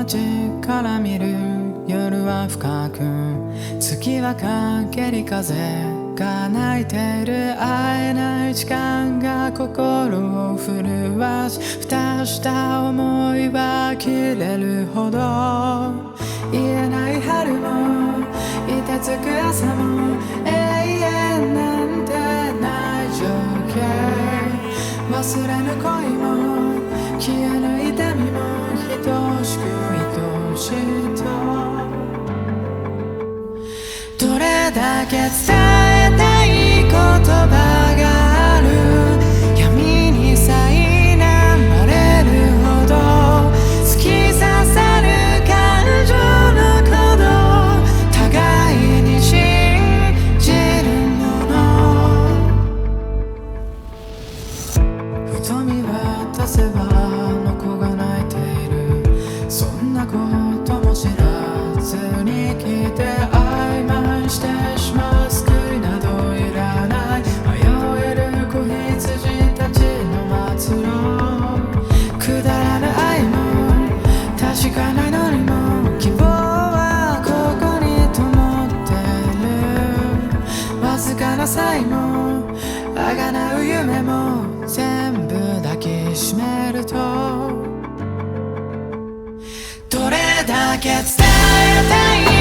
街から見る夜は深く、月は陰り風が泣いている。会えない時間が心を震わし、蓋した想いは切れるほど。言えない春も凍てつく朝も、永遠なんてない情景。忘れぬ恋も消えぬ痛みも、等しく愛しいと。どれだけ伝えたい言葉がある。闇に苛まれるほど突き刺さる感情の鼓動。互いに信じるもの。ふと見渡せばあの子が泣いている。そんなことも知らずに来て曖昧してしまう。救いなどいらない。迷える子羊たちの末路。くだらぬ愛も確かないのにも、希望はここに灯ってる。わずかな才も儚う夢も全部抱きしめると。どれだけ伝えたい